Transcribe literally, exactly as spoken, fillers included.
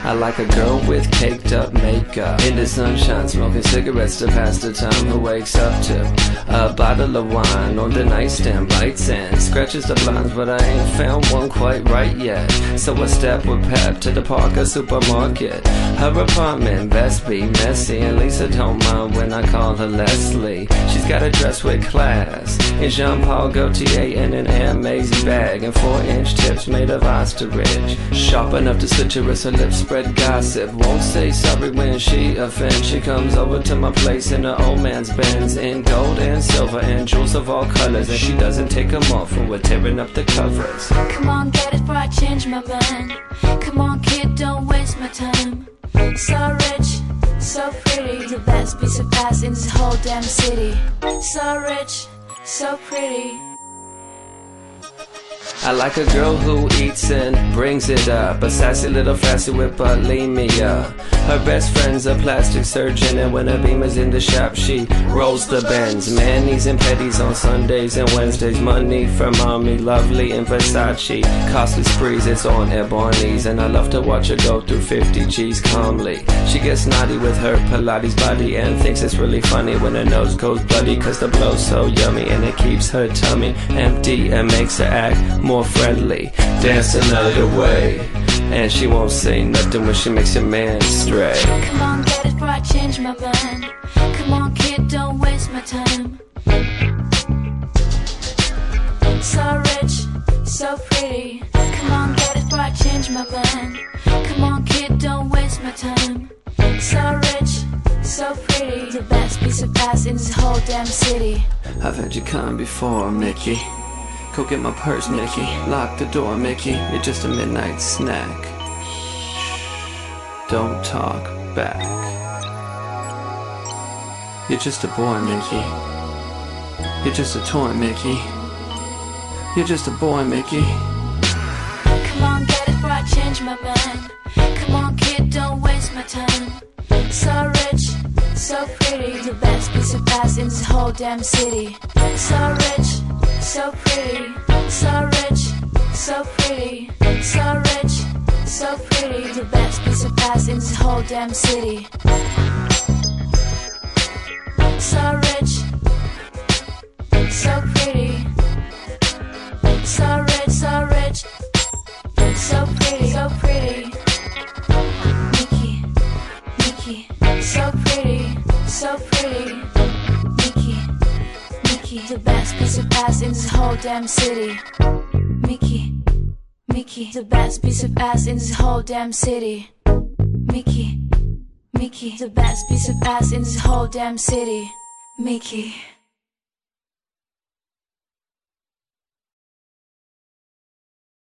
I like a girl with caked up makeup, in the sunshine, smoking cigarettes to pass the time. Who wakes up to a bottle of wine on the nightstand, bites and scratches the blinds, but I ain't found one quite right yet. So I step with Pep to the Parker supermarket. Her apartment best be messy, and Lisa don't mind when I call her Leslie. She's got a dress with class in Jean Paul Gaultier and an Hermes bag, and four inch tips made of ostrich. Sharp enough to citrus, her lips spread gossip. Won't say sorry when she offends. She comes over to my place in her old man's Benz, in gold and silver and jewels of all colors, and she doesn't take them off when we're tearing up the covers. Come on, get it before I change my mind. Come on, kid, don't waste my time. So rich, so pretty, the best piece of ass in this whole damn city. So rich, so pretty. I like a girl who eats and brings it up, a sassy little fassy with bulimia. Her best friend's a plastic surgeon, and when her beamer's in the shop, she rolls the bends. Manis and petties on Sundays and Wednesdays. Money for mommy, lovely in Versace. Costly sprees, it's on at Barney's, and I love to watch her go through fifty G's calmly. She gets naughty with her Pilates body and thinks it's really funny when her nose goes bloody, cause the blow's so yummy and it keeps her tummy empty and makes her act more more friendly, dance another way, and she won't say nothing when she makes your man stray. Come on, get it before I change my mind. Come on, kid, don't waste my time. So rich, so pretty. Come on, get it before I change my mind. Come on, kid, don't waste my time. So rich, so pretty, the best piece of ass in this whole damn city. I've had your kind before, Mickey. Go get my purse, Mickey. Lock the door, Mickey. You're just a midnight snack. Don't talk back. You're just a boy, Mickey. You're just a toy, Mickey. You're just a boy, Mickey. Come on, get it before I change my mind. Come on, kid, don't waste my time. So rich, so pretty, the best piece of ass in this whole damn city. So rich, so pretty, so rich, so pretty, so rich, so pretty, the best piece of ass in this whole damn city. So rich, so pretty, so rich, so rich, so pretty, so pretty. Mickey, Mickey, so pretty, so pretty. Mickey, Mickey, the best piece of ass in this whole damn city. Mickey, Mickey, the best piece of ass in this whole damn city. Mickey, Mickey, the best piece of ass in this whole damn city. Mickey.